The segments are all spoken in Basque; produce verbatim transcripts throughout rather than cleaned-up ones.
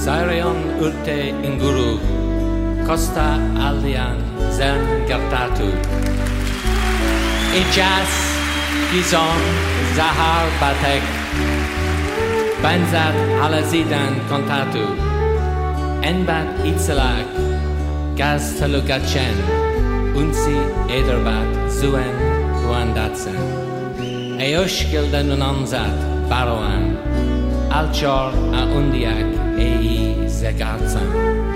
Zairion urte inguru, Costa aldean zen gertatu. Itxaz gizon zahar batek, Banzat alazidan kontatu. Enbat itzelak gaztelugatzen, Unzi eder bat zuen guandatzen. Eoskilden unanzat baroan, Altxor a undiak ei zegartzen.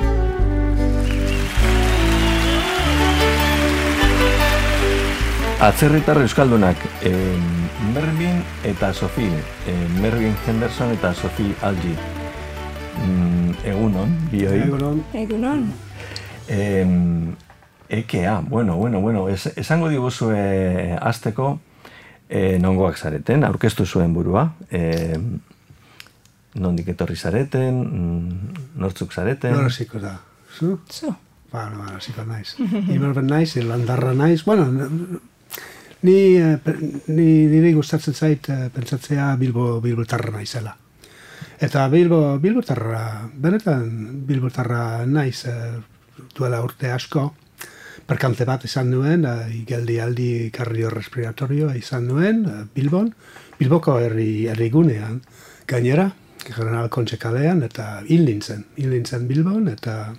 Atzerritar euskaldunak, eh, Mervin eta Sophie, eh, Mervin Henderson eta Sophie Algi. Mm, egunon, bioi. Egunon. Egunon. Eh, ekea, bueno, bueno, bueno, es, esango diguzue hasteko eh, nongoak zareten, aurkeztu zuen burua. Eh, nondik etorri zareten, nortzuk zareten. Nora ziko da, zu? Zu. Ba, nora ziko naiz. Iberben naiz, irlandarra naiz, bueno, ni, ni niri gustatzen zait pentsatzea Bilbo, Bilbotarra naizela. Eta Bilbo, Bilbotarra, benetan Bilbotarra naiz duela urte asko, perkante bat izan nuen, geldi aldi kardiorrespiratorio izan nuen, Bilbon, Bilboko herri, herri gunean, gainera, General Kontxe kalean, eta hil nintzen, hil nintzen Bilbon, eta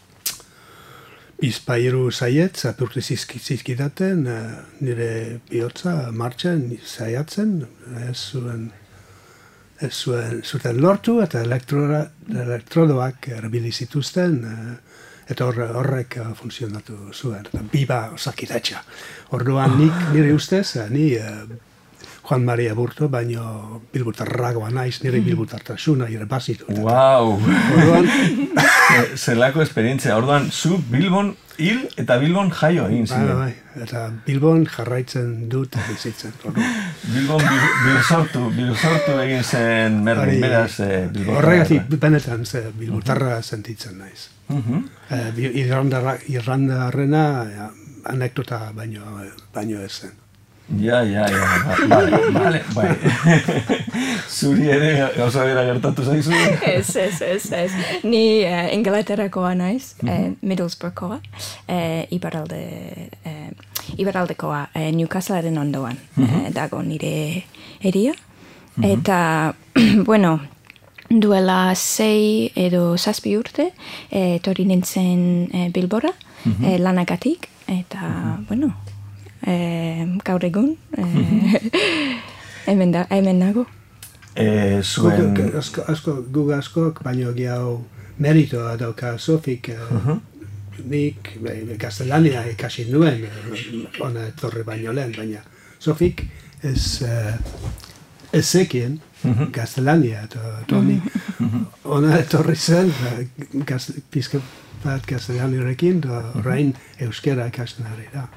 bizpairu zaiet, zapurti zizkidaten, nire bihotza martxan zaiatzen, ez zuen, ez zuen zuten lortu, eta elektrodoak erbili zituzten, eta horrek funtzionatu zuen, eta biba osakidatxa. Orduan nik, nire ustez, ni Juan Maria Burto, baino Bilbotarragoa naiz, nire Bilbotartasuna irabazitut. Wow! Orduan, zelako esperientzia, orduan, zu Bilbon hil eta Bilbon jaio egin ziren. Bai, bai, eta Bilbon jarraitzen dut bizitzen. Bilbon bilsortu, bilsortu egin zen Mervin, beraz Bilbotarra. Horregatik benetan ze Bilbotarra sentitzen naiz. Irlandarrena anekdota baino, baino ez zen. Ja, ja, ja, bale, bale, bai. Zuri ere gauza bera gertatu zaizu? Ez, ez, ez, ez. Ni uh, Inglaterrakoa naiz, mm -hmm. uh, Middlesbroughoa, uh, ibaralde, uh, ibaraldekoa, uh, Newcastleren ondoan, mm -hmm. uh, dago nire eria. Mm -hmm. Eta, bueno, duela sei edo zazpi urte, uh, tori nintzen uh, Bilbora, mm -hmm. uh, lanagatik, eta, mm -hmm. bueno, Eh, gaur egun, eh, hemen, da, hemen nago. Eh, zuen... Asko, asko, guk askok, baino gehiago meritoa dauka Sofik, eh, uh-huh. nik gaztelania ikasi nuen, ona etorri baino lehen, baina Sofik ez, eh, ez zekien uh-huh. gaztelania, eta Toni uh-huh. ona etorri zen, gaz, pizke bat gaztelaniarekin, da orain euskera ikasten ari da.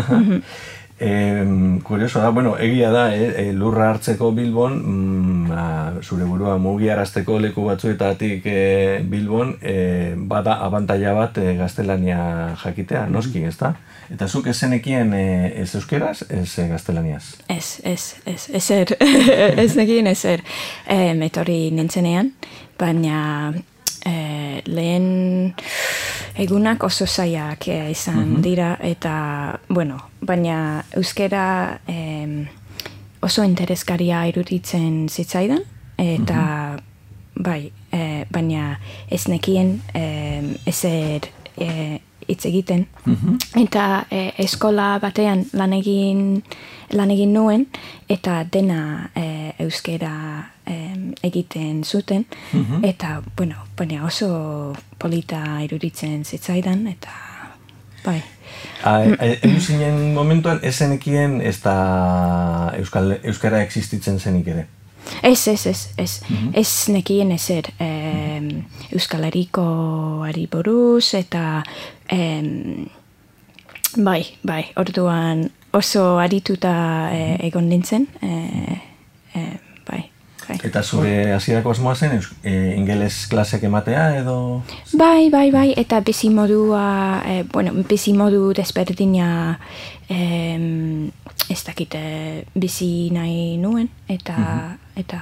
Eh, kurioso da, bueno, egia da, eh, lurra hartzeko Bilbon, mm, a, zure burua mugiarazteko leku batzuetatik eh, Bilbon, eh, bada abantaila bat eh, gaztelania jakitea, noski, ez da? Eta zuk ezenekien eh, ez euskeraz, ez eh, gaztelaniaz? Ez, ez, ez, ezer, ez nekien ezer. Eh, metorri nintzenean, baina eh, lehen egunak oso zaiak eh, izan mm-hmm. dira, eta, bueno, baina euskera eh, oso interesgaria iruditzen zitzaidan, eta, mm-hmm. bai, eh, baina ez nekien eh, ezer eh, hitz egiten. Mm-hmm. Eta eh, eskola batean lan egin, lan egin nuen, eta dena eh, euskera eh, egiten zuten, mm-hmm. eta, bueno, baina oso polita iruditzen zitzaidan, eta, bai. Egin zinen momentuan, ezenekien ez da euskal, euskara existitzen zenik ere? Ez, ez, ez, ez. Mm-hmm. Ez nekien ezer eh, Euskal Herrikoari buruz, eta eh, bai, bai, orduan oso arituta eh, egon nintzen, eh, eh, bai. Bai. Eta zure hasierako asmoa zen, e, ingeles klasek ematea edo? Bai, bai, bai, eta bizimodua, eh, bueno, bizimodu desberdina eh, ez dakite bizi nahi nuen, eta, mm-hmm. eta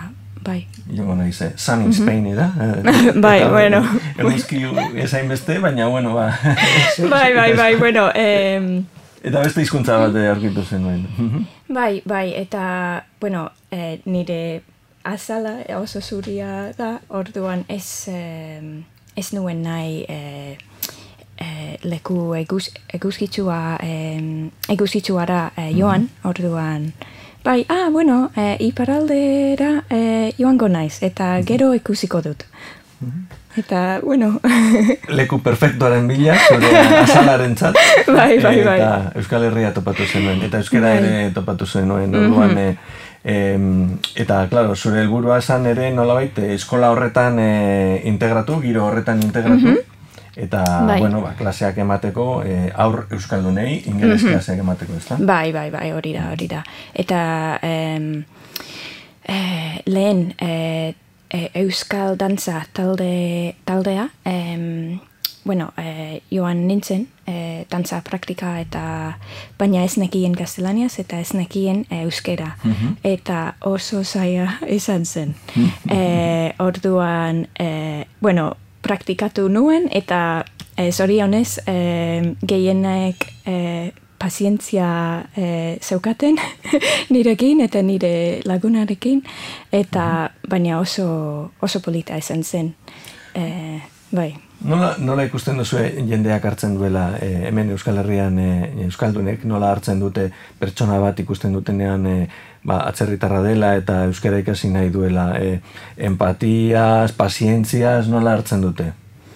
bai. Jongo nahi ze, Sun in Spain eda. Bai, bueno. Eguzki ezain beste, baina, bueno, ba. Bai, bai, bai, bueno. Eh, eta beste hizkuntza bat aurkitu zenuen. bai, bai, eta, bueno, eh, nire azala oso zuria da, orduan ez, eh, ez nuen nahi eh, eh, leku eguz, eguzkitzua, eh, eguzkitzuara eh, joan, orduan, bai, ah, bueno, eh, iparaldera eh, joango naiz, eta gero ikusiko dut. Eta, bueno... Leku perfektuaren bila, zure azalaren txat. Bai, bai, bai. Eta Euskal Herria topatu zenuen, eta Euskara ere topatu zenuen, orduan, e, e, eta, klaro, zure helburua esan ere, nolabait, eskola horretan e, integratu, giro horretan integratu, eta, bai. bueno, ba, klaseak emateko, e, aur Euskaldunei, ingeles klaseak emateko, ez da? Bai, bai, bai, hori da, hori da. Eta, em, eh, lehen, eh, Euskal dantza talde, taldea, em, bueno, eh, joan nintzen, eh, dantza praktika eta baina ez nekien gaztelaniaz eta ez nekien eh, euskera. Eta oso zaila izan zen. eh, orduan, eh, bueno, praktikatu nuen eta eh, zorionez eh, gehienek eh, pazientzia eh, zeukaten nirekin eta nire lagunarekin, eta baina oso, oso polita izan zen. Eh, bai. Nola, nola ikusten duzu jendeak hartzen duela, eh, hemen Euskal Herrian eh, Euskaldunek, nola hartzen dute pertsona bat ikusten dutenean eh, ba, atzerritarra dela eta euskara ikasi nahi duela, eh, empatiaz, pazientziaz, nola hartzen dute?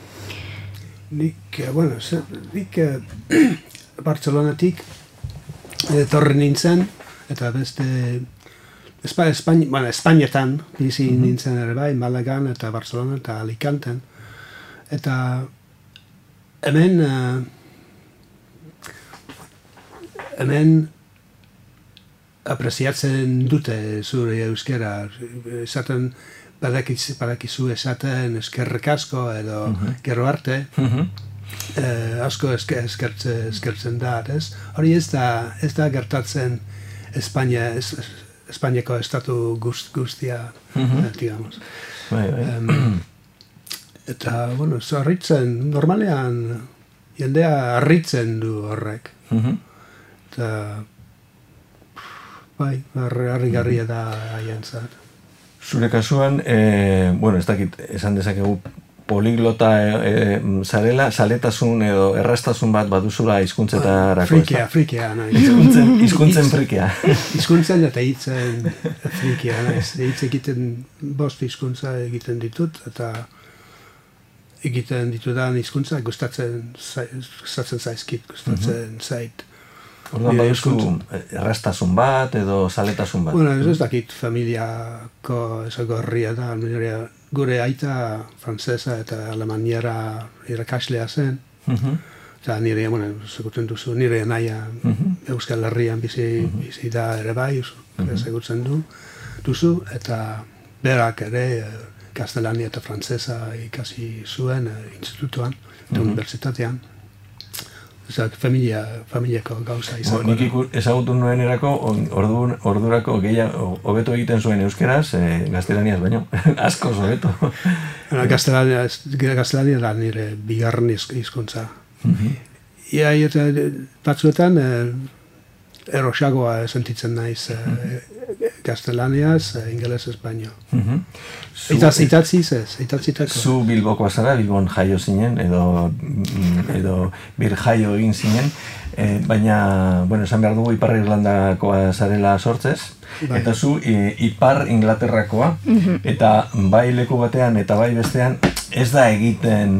Nik, bueno, nik... Bartzelonatik etorri nintzen, eta beste Espa, Espain, bueno, Espainetan bizi mm-hmm. nintzen ere bai, Malagan eta Barcelona eta Alicanten. Eta hemen uh, hemen apresiatzen dute zure euskera. Esaten badakizu esaten eskerrik asko edo mm-hmm. gero arte. Mm-hmm. Eh, asko esker, eskertze, eskertzen da, ez? Hori ez da, ez da gertatzen Espainia, es, Espainiako estatu gust, guztia, mm-hmm. eh, digamos. Bai, bai. Um, eta, bueno, harritzen, normalean jendea harritzen du horrek. Mm-hmm. Eta, bai, harrigarria da haientzat. Zure kasuan, eh, bueno, ez dakit, esan dezakegu poliglota e, e, zarela, saletasun edo errastasun bat baduzula hizkuntzetarako. Frikia, frikia, nahi. Hizkuntzen, hizkuntzen frikia. Hizkuntzen eta hitzen frikia, nahi. Hitz egiten, bost hizkuntza egiten ditut, eta egiten ditudan hizkuntza gustatzen, gustatzen zaizkit, gustatzen zait. Orduan baduzu errastasun bat edo saletasun bat? Bueno, ez dakit familiako esagorria da, gure aita frantzesa eta alemaniera irakaslea zen. Uh-huh. Eta nire, bueno, seguten duzu, nire naia uh-huh. Euskal Herrian bizi, uh-huh. bizi da ere bai, uh-huh. segutzen du, duzu, eta berak ere gaztelania eta frantzesa ikasi zuen institutuan, eta uh-huh. unibertsitatean. Ezak, familia, familiako gauza izango. Nik ikur, ezagutu nuen erako, ordu, ordurako gehiago, hobeto egiten zuen euskeraz, e, gaztelaniaz baino, askoz hobeto. Bueno, gaztelania, gaztelania da nire bigarren hizkuntza. Mm-hmm. Ia, eta batzuetan, eh, erosagoa sentitzen naiz eh, gaztelaniaz, eh, ingelesez baino. Mm-hmm. Itaz, itatziz ez, itatzitako. Zu Bilbokoa zara, Bilbon jaio zinen, edo, edo bir jaio egin zinen, e, baina, bueno, esan behar dugu Ipar Irlandakoa zarela sortzez, bai. Eta zu e, Ipar Inglaterrakoa, mm-hmm. eta bai leku batean eta bai bestean ez da egiten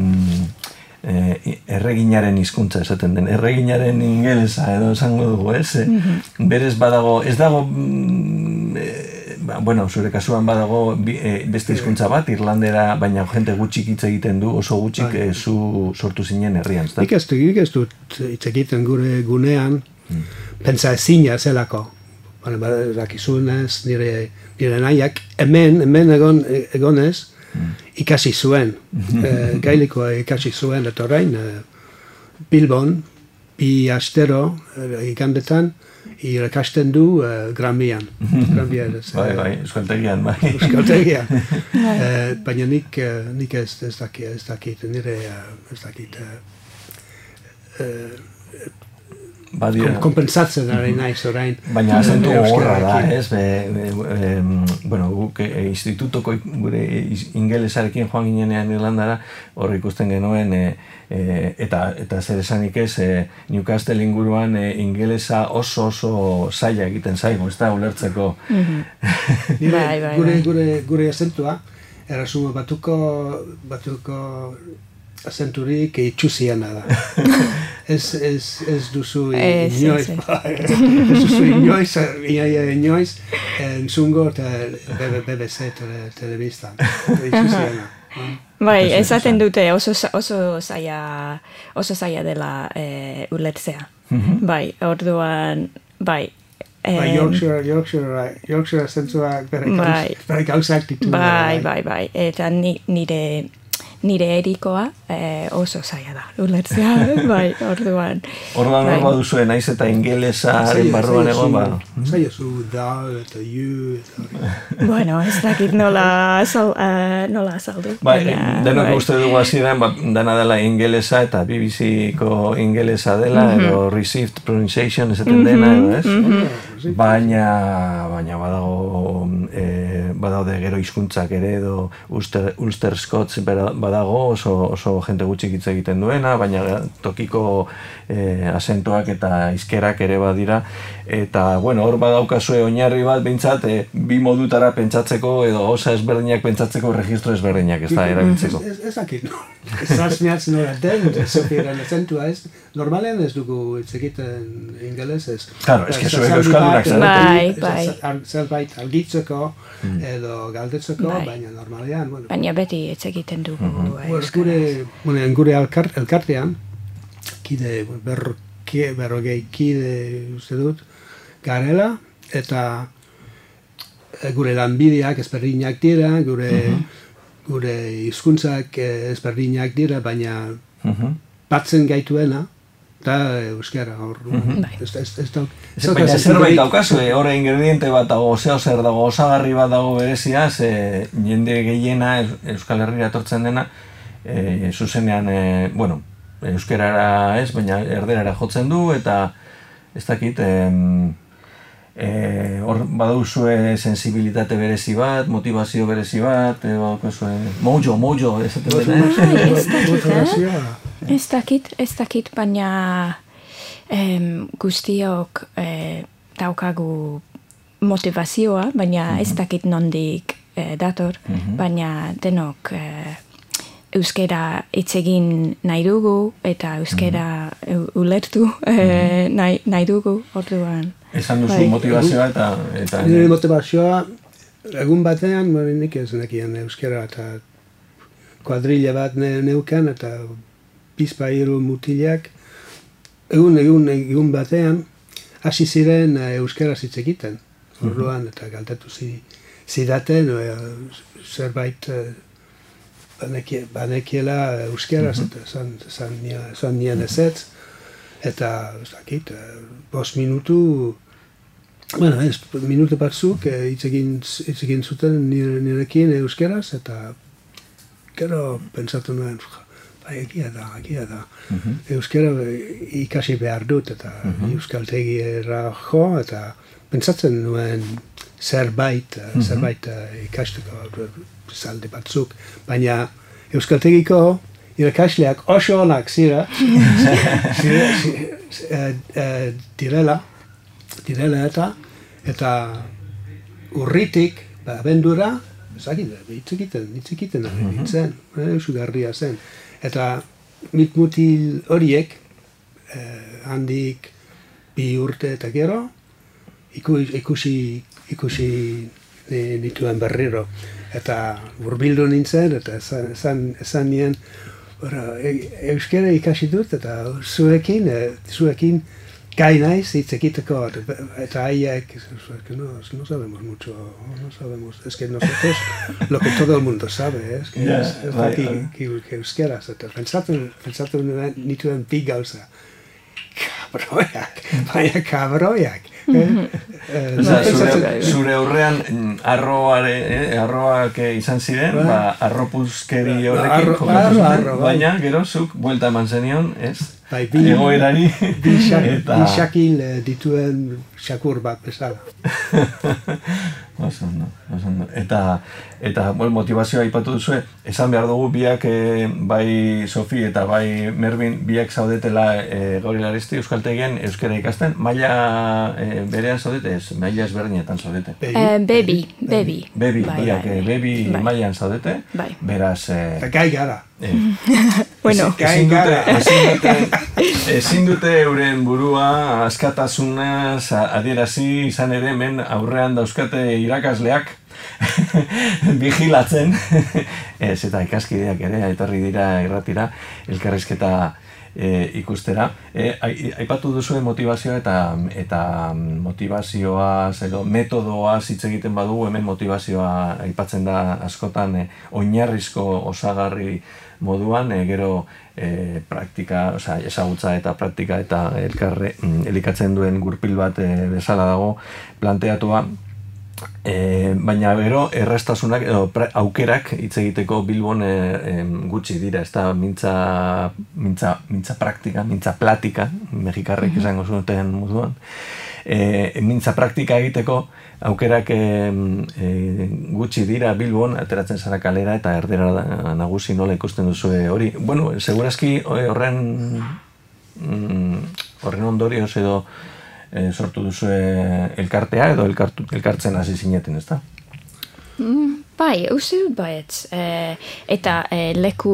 e, erreginaren hizkuntza esaten den, erreginaren ingelesa edo esango dugu, ez? Mm-hmm. Berez badago, ez dago... E, bueno, zure kasuan badago e, beste hizkuntza bat, Irlandera, baina jente gutxik hitz egiten du, oso gutxik e, zu sortu zinen herrian, ezta? Nik ez dut hitz egiten gure gunean, hmm. pentsa ezina zelako. Dakizunez, nire, nire nahiak, hemen, hemen egon, egonez, hmm. ikasi zuen, e, gailikoa ikasi zuen, eta orain, e, Bilbon, bi astero, e, ikandetan, irakasten du uh, Granbian. Granbian. Bai, bai, Euskaltegian, bai. Euskaltegian. uh, baina nik, uh, nik ez, ez dakit, ez dakit, nire, uh, ez dakit, uh, uh, Kom, kompensatzen ari naiz orain. Baina azentu horra da, ez? Be, be, be, bueno, guk e, institutoko gure ingelesarekin joan ginenean Irlandara, hor ikusten genuen, e, e, eta, eta zer esanik ez, e, Newcastle inguruan e, ingelesa oso oso zaila egiten zaigu, ez da, ulertzeko. Mm-hmm. bai, bai, gure, bai. gure, gure azentua, erasumo batuko, batuko azenturik itxusiana da. Ez, ez, ez duzu inoiz, ez duzu inoiz, iaia inoiz, entzungo B B C telebistan. Bai, esaten dute oso, oso zaila, oso zaila dela e, ulertzea. Bai, orduan, bai. Bai, Yorkshire, Yorkshire, Yorkshire zentzua bere gauzak ditu. Bai, bai, bai, eta nire... nire erikoa eh, oso zaila da, ulertzea, bai, orduan. Orduan bai. Hor baduzue, naiz eta ingelesaren barruan egon, ba. Zaila zu da, eta you, eta... Bueno, ez dakit nola azal, uh, nola azaldu. Bai, denok bai. Uste dugu hasieran, ba, dana dela ingelesa eta B B C-ko ingelesa dela, mm-hmm. edo received pronunciation esaten dena, edo ez? Mm-hmm. Baina, baina badago, eh, badaude gero hizkuntzak ere, edo Ulster, Ulster Scots badago, oso, oso jente gutxik hitz egiten duena, baina tokiko eh, asentoak eta hizkerak ere badira, eta, bueno, hor badaukazue oinarri bat, behintzat, eh, bi modutara pentsatzeko, edo osa ezberdinak pentsatzeko registro ezberdinak, ez da, erabiltzeko. Ez, ez akit, no. Ez mehatz nora den, zopiran azentua ez, normalean ez dugu hitz egiten ingeles ez. Claro, ez que zuek euskaldunak bai, bai. Zerbait algitzeko, edo galdetzeko, baina normalean. Bueno. Baina beti hitz egiten dugu. Bueno, gure, bueno, gure elkart, elkartean, kide, berroke, berrogei kide uste dut, garela, eta gure lanbideak ezberdinak dira, gure, uh-huh. gure hizkuntzak ezberdinak dira, baina uh-huh. batzen gaituena, eta euskara hor. Uh-huh. Ez, ez, ez, ez, baina zerbait daukazu, horre ingrediente bat dago, zeo zer dago, osagarri bat dago berezia, ze jende gehiena Euskal Herria etortzen dena, e, zuzenean, e, bueno, euskarara ez, baina erderara jotzen du, eta ez dakit, em, Eh, hor baduzue sensibilitate berezi bat, motivazio berezi bat, eh, baduzue mojo, mojo, ez ez dakit, ez dakit, baina em, guztiok eh, daukagu motivazioa, baina ez dakit nondik eh, dator, baina denok eh, euskera hitz egin nahi dugu, eta euskera ulertu eh, nahi, nahi dugu, orduan. Esan duzu bai. Motivazioa eta... eta nire motivazioa, egun batean, nik ez nekien euskera eta kuadrilla bat ne, neukan, eta pizpa hiru mutilak, egun, egun, egun batean, hasi ziren euskera hitz egiten, orduan, eta galtatu zidaten, zerbait banekiela euskeraz, eta zan nien ezetz, eta, ez dakit, bost minutu, bueno, ez, minutu batzuk hitz egin zuten nirekin euskeraz, eta gero pentsatu nuen, bai, egia da, egia da. Euskera ikasi behar dut, eta euskaltegiera jo, eta pentsatzen nuen zerbait, zerbait ikasteko zaldi batzuk, baina euskaltegiko irakasleak oso onak zira, direla, direla eta, eta urritik, abendura, ezagit, hitz egiten, hitz egiten ari nintzen, eusugarria zen. Eta mitmutil horiek, handik bi urte eta gero, ikusi, ikusi nituen berriro. Eta hurbildu nintzen, eta esan, esan nien, euskera ikasi dut, eta zuekin, zuekin gai naiz hitz egiteko, eta haiek, no, no sabemos mucho, no sabemos, es que nosotros lo que todo el mundo sabe, es que yeah, es, es right, aquí, right. que euskeraz, eta pentsatu, pentsatu nituen bi gauza, kabroiak, baina kabroiak, Osa, zure, zure aurrean arroare, eh, arroak izan ziren, ba, arropuzkeri horrekin jokatu zuten, baina gero zuk buelta eman zenion, ez? Bai, bi, egoerari bi, xak, eta... bi xakil dituen xakur bat bezala. Oso ondo, oso ondo. Eta, eta bueno, motivazioa aipatu duzue, esan behar dugu biak, e, bai Sofi eta bai Mervin, biak zaudetela e, gaur hilaristi euskaltegian euskara ikasten, maila e, berean zaudete, ez, maila ezberdinetan zaudete. Uh, baby, baby. Baby, bai, biak, bai, baby bai. mailan zaudete, bai. Beraz... E, eta gai gara. Eh, bueno, ezin dute, ezin dute, ezin dute euren burua askatasunaz adierazi izan ere hemen aurrean dauzkate irakasleak vigilatzen. Ez, eta ikaskideak ere etorri dira irratira elkarrizketa e, ikustera. E, aipatu duzuen motivazioa eta eta motivazioa, edo metodoa hitz egiten badugu, hemen motivazioa aipatzen da askotan e, oinarrizko osagarri moduan, e, gero e, praktika, osea, ezagutza eta praktika eta elkarre elikatzen duen gurpil bat e, bezala dago planteatua. E, baina gero errastasunak edo pra, aukerak hitz egiteko Bilbon e, e, gutxi dira, ez da mintza, mintza, mintza praktika, mintza platika, mexikarrek mm-hmm. esango zuten moduan. E, mintza praktika egiteko aukerak e, e, gutxi dira Bilbon, ateratzen zara kalera eta erdera nagusi nola ikusten duzue hori. Bueno, segurazki horren mm, horren ondorioz edo e, sortu duzue elkartea edo elkartu, elkartzen hasi zineten, ez da? Mm, bai, uste dut baietz. E, eta e, leku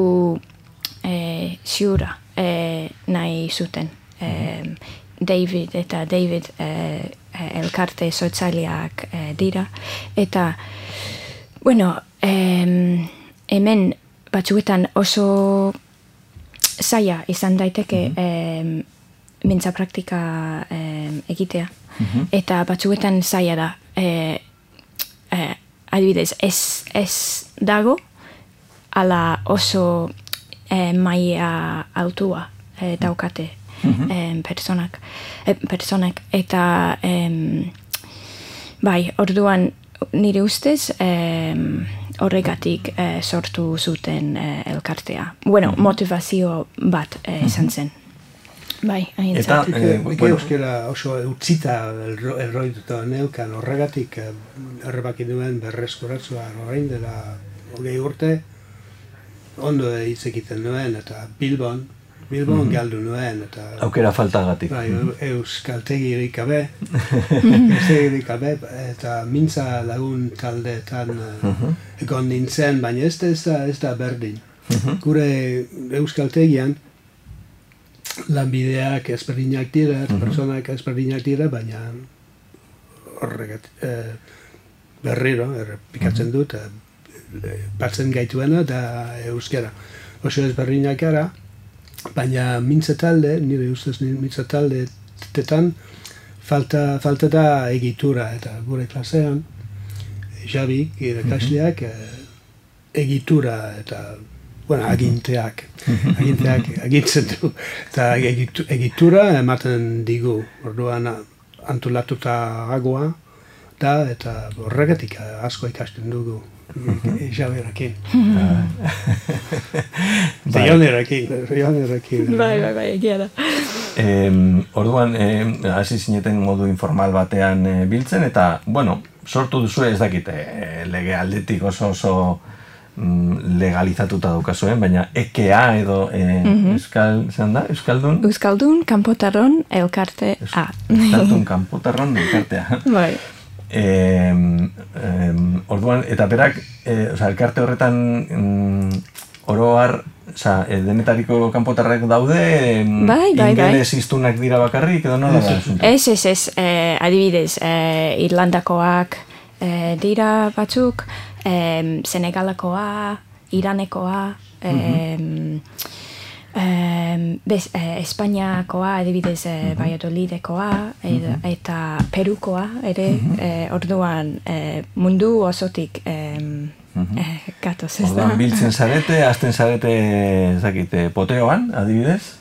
e, ziura e, nahi zuten. E, mm-hmm. David eta David eh, elkarte soitzaileak eh, dira. Eta, bueno, eh, hemen batzuetan oso zaila izan daiteke mm-hmm. eh, mintza praktika eh, egitea. Mm-hmm. Eta batzuetan zaila da. Eh, eh, adibidez, ez, ez dago ala oso eh, maila altua eh, daukate. Mm-hmm. em, personak, em, personak eta em, bai, orduan nire ustez em, horregatik eh, sortu zuten eh, elkartea. Bueno, mm-hmm. motivazio bat eh, izan zen. Bai, hain eta, zait. eh, Ike bueno. euskera oso utzita erroituta neukan horregatik eh, errebaki duen berreskuratzua orain dela hogei urte ondo hitz egiten nuen eta Bilbon Bilbon mm-hmm. galdu nuen, eta... Aukera faltagatik. Bai, euskaltegirik gabe, euskaltegirik gabe, eta mintza lagun taldeetan mm-hmm. egon nintzen, baina ez da, ez da, ez da berdin. Mm-hmm. Gure euskaltegian, lanbideak ezberdinak dira, mm-hmm. personak ezberdinak dira, baina horregat eh, berriro, errepikatzen mm-hmm. dut, eh, batzen gaituena da euskara. Oso ezberdinak gara, baina mintza talde, nire ustez mintza talde tetan, falta, falta da egitura, eta gure klasean, Javi, irakasleak, mm-hmm. egitura eta, bueno, aginteak, aginteak agintzen du, eta egitura ematen digu, orduan antolatuta agoa, da, eta horregatik asko ikasten dugu. Javerakin. Zionerakin, zionerakin. Bai, bai, bai, egia da. Eh, orduan, eh, hasi zineten modu informal batean eh, biltzen, eta, bueno, sortu duzu ez dakite, eh, lege aldetik oso oso mm, legalizatuta daukazuen, baina E K A edo eh, mm-hmm. Euskal, zean da, Euskaldun? Euskaldun Kanpotarron elkarte A. Euskaldun Kanpotarron elkartea. Bai. Eh, eh, orduan, eta berak, eh, oza, elkarte horretan mm, oroar, oza, eh, denetariko kanpotarrak daude, mm, bai, bai, ingeles bai. Iztunak dira bakarrik, edo nola da? Ez, ez, ez, eh, adibidez, eh, Irlandakoak eh, dira batzuk, eh, Senegalakoa, Iranekoa, eh, mm-hmm. Um, bez, eh, Espainiakoa, adibidez eh, mm-hmm. Valladolidekoa mm-hmm. eta Perukoa ere, mm-hmm. eh, orduan eh, mundu osotik eh, mm-hmm. eh, gatoz ez da. Orduan biltzen zarete, azten zarete, zakite, poteoan, adibidez?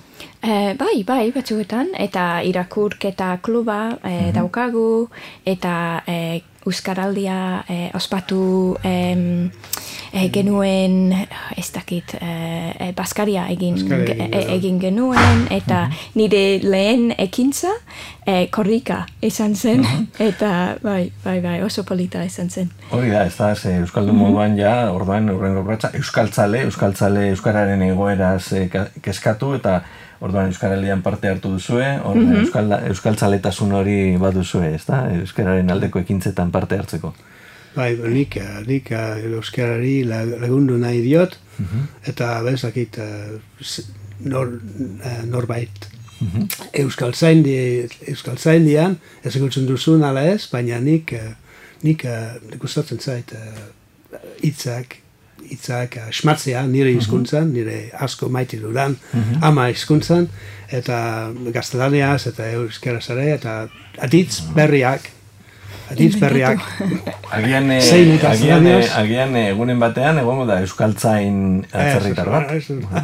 E, bai, bai, batzuetan, eta irakurketa kluba e, mm-hmm. daukagu, eta e, Euskaraldia e, ospatu e, e, genuen, ez dakit, e, Baskaria egin, Baskaria egin, e, egin genuen, eta mm-hmm. nire lehen ekintza e, korrika izan zen, mm-hmm. eta bai, bai, bai, oso polita izan zen. Hori da, ez da, ze Euskaldun mm-hmm. moduan ja, orduan, urrengo urratsa, Euskaltzale, Euskaltzale, Euskararen egoeraz e, keskatu, eta orduan Euskaraldian parte hartu duzue, or, mm-hmm. Euskal, Euskaltzaletasun hori baduzue, ez da? Euskararen aldeko ekintzetan parte hartzeko. Bai, nik, nik Euskarari lagundu nahi diot, mm-hmm. eta bezakit nor, norbait mm-hmm. Euskaltzaindi, Euskaltzaindian, ez egutzen duzun ala ez, baina nik, nik gustatzen zait hitzak, hitzak asmatzea nire hizkuntzan, nire asko maite dudan mm-hmm. ama hizkuntzan, eta gaztelaniaz eta euskaraz ere, eta aditz berriak, aditz berriak. Agian, agian, agian egunen batean, egongo da euskaltzain atzerritar bat.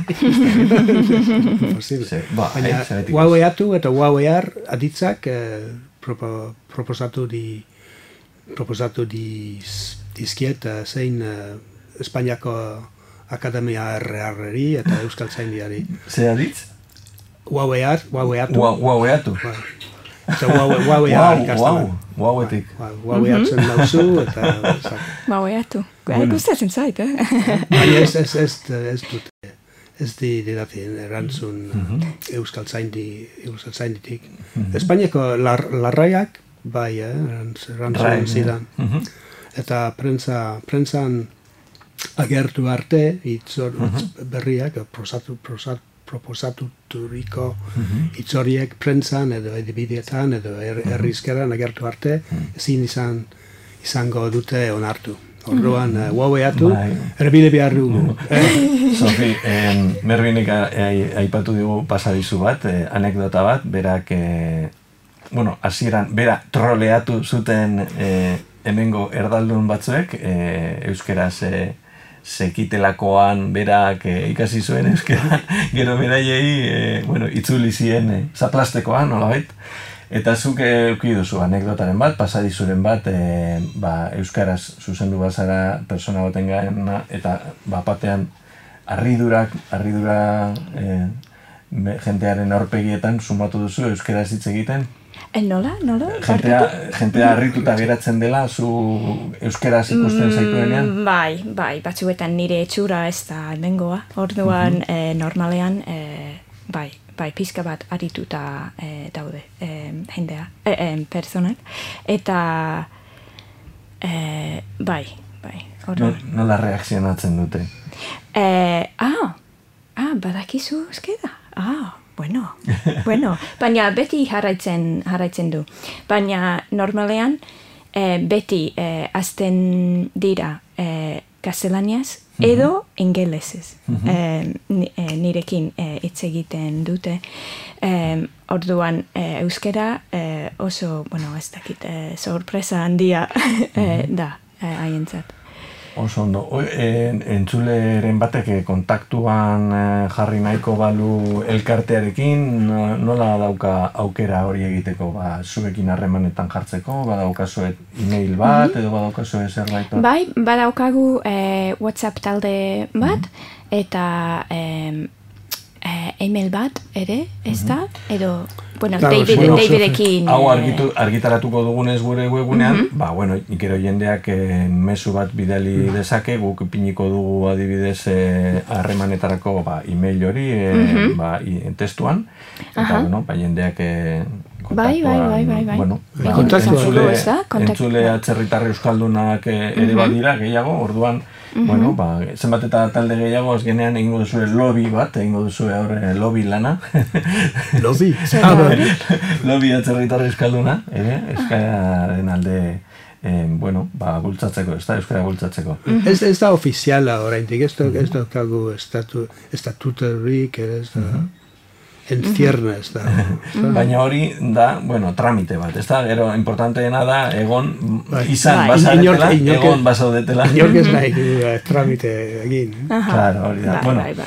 Baina, guaueatu eta guauear aditzak proposatu di, proposatu dizkiet zein Espainiako Akademia R R-ri eta Euskaltzaindiari. Zer aditz? Guauear, guaueatu. Guaueatu. Eta guauear ikasten. Guauetik. Guaueatzen dauzu eta... Guaueatu. Gustatzen zait, eh? Baina ez, ez, ez, ez dut, ez di didatin erantzun Euskaltzaindi, Euskaltzainditik. Espainiako larraiak, bai, erantzun zidan. Eta prentza, prentzan agertu arte, itzor uh-huh. berriak, prosatu, prosatu, proposatuturiko uh-huh. itzoriek prentzan edo edibidietan edo er, errizkeran agertu arte, ezin izan, izango dute onartu. Orduan, uh, guaueatu, erbide behar dugu. Sofi, eh, Mervinik aipatu dugu pasadizu bat, eh, anekdota bat, berak, eh, bueno, hasieran bera troleatu zuten eh, hemengo erdaldun batzuek, eh, euskeraz eh, sekitelakoan berak e, ikasi zuen euskera, gero beraiei e, bueno, itzuli zien e, zaplastekoan, nolabait. Eta zuk eduki duzu anekdotaren bat, pasadizuren bat, e, ba, euskaraz zuzendu bazara persona baten gaena, eta ba, batean harridurak, harridura e, jentearen aurpegietan sumatu duzu euskaraz hitz egiten. E, nola? Nola? Jentea, jentea harrituta geratzen dela, zu euskeraz ikusten zaituenean? Mm, bai, bai, batzuetan nire etxura ez da dengoa. Orduan, mm-hmm. e, normalean, e, bai, bai, pizka bat harrituta e, daude e, jendea, e, e, personak. Eta, e, bai, bai. No, nola reakzionatzen dute? E, ah, ah, badakizu euskera? Ah, Bueno, bueno, baina beti jarraitzen, jarraitzen du. Baina normalean eh, beti eh, azten dira eh, gaztelaniaz edo uh-huh. ingelesez. Uh-huh. Eh, nirekin hitz eh, egiten dute. Eh, orduan eh, euskera eh, oso, bueno, ez dakit, eh, sorpresa handia eh, da haientzat. Eh, Oso ondo. En, entzuleren batek kontaktuan jarri nahiko balu elkartearekin, nola dauka aukera hori egiteko? Ba, zuekin harremanetan jartzeko, badaukazuet e-mail bat, mm-hmm. edo badaukazuet zerbait? Bai, badaukagu eh, WhatsApp talde bat, mm-hmm. eta eh, eh, e-mail bat ere, ez da? Mm-hmm. Edo... Bueno, claro, David, bueno, Davidekin... Hau argitu, argitaratuko dugunez gure webunean, mm-hmm. ba, bueno, ikero jendeak eh, mezu bat bidali mm-hmm. dezake, guk piniko dugu adibidez harremanetarako eh, ba, e-mail hori eh, mm-hmm. ba, i, testuan, eta, uh-huh. bueno, ba, jendeak eh, kontaktuan... Bai, bai, bai, bai, bai. Bueno, ba, kontaktuan. Entzule, entzule atzerritarri euskaldunak eh, ere mm-hmm. badira, gehiago, orduan, Mm-hmm. Bueno, ba, zenbat eta talde gehiago azkenean egingo duzue lobby bat, egingo duzue aurre lobby lana. Lobby? Lobby atzerritarri euskalduna, ere, euskararen alde, eh, bueno, ba, bultzatzeko, ez da, euskara bultzatzeko. Mm-hmm. Ez, ez da ofiziala oraindik, ez da, ez da kagu estatu, estatuterik, ez da... Mm-hmm. En ciernes da. Baina hori da, bueno, tramite bat, ez da, gero importanteena da, egon, bai. izan, bai. basaudetela, egon basaudetela. Inork ez nahi tramite egin. Claro, hori da. Bai, bueno, bai, bai.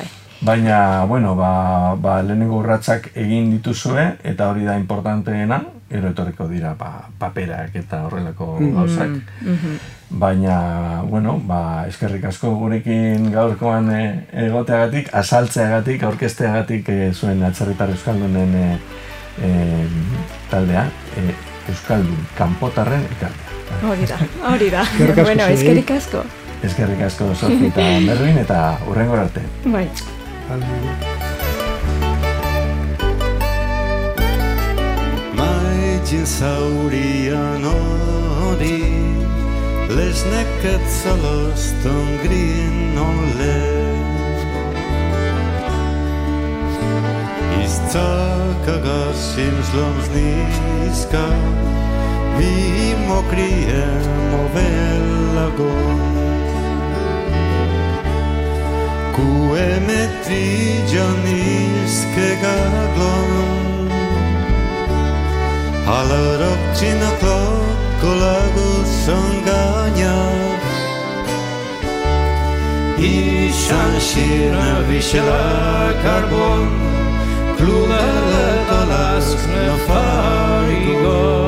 Baina, bueno, ba, ba, lehenengo urratsak egin dituzue, eta hori da importanteena, gero etorriko dira ba, paperak eta horrelako gauzak. Mhm. Baina, bueno, ba, eskerrik asko gurekin gaurkoan e, egoteagatik, azaltzeagatik, aurkezteagatik e, zuen Atzerritar Euskaldunen e, e, taldea, e, Euskaldun kanpotarren elkartea. Hori da, hori da. Eskerrik asko Bueno, zuei. eskerrik asko. Eskerrik asko Sofi eta Merlin, eta hurrengor arte. Bai. Maigin zaurian hori, lesneket zalastan grien ole. Izcakagassim zlomzniska, vi mokrijemo velago. Kueme triđaniskega glon, ala robčina klokolagu sanganjas. I šanširna višela karbon, kludele dolaskne farigo.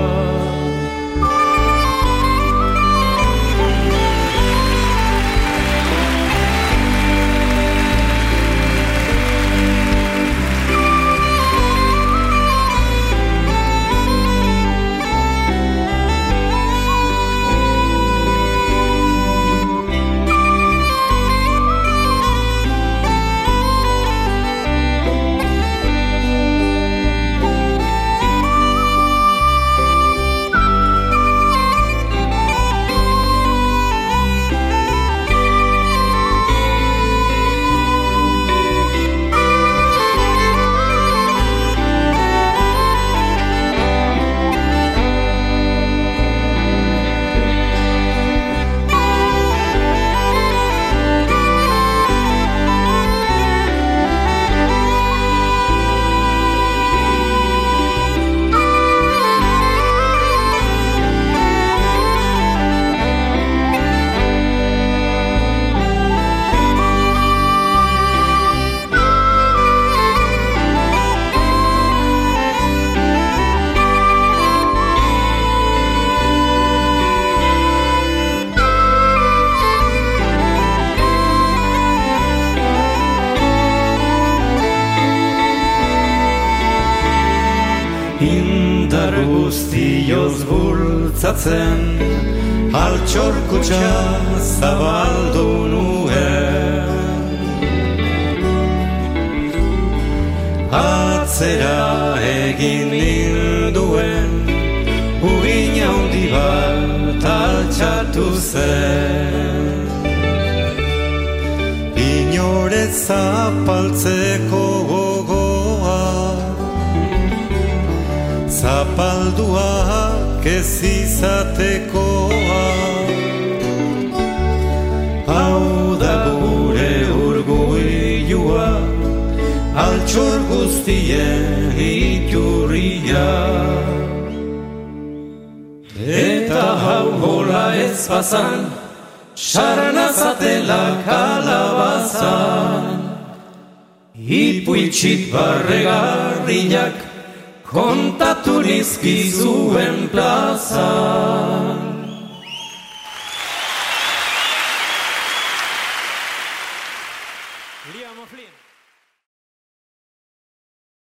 Indar guztioz bultzatzen, altxor kutxa zabaldu nuen. Atzera egin ninduen, uin handi bat altxatu zen. Inore zapaltzeko gogoa, zapalduak ez izatekoa. Hau da gure urguilua, altxor guztien iturria. Eta hau hola ez bazan, saranazatela kalabazan. Ipuitxit barregarriak, kontatu nizkizuen plazan. Liam O'Flynn.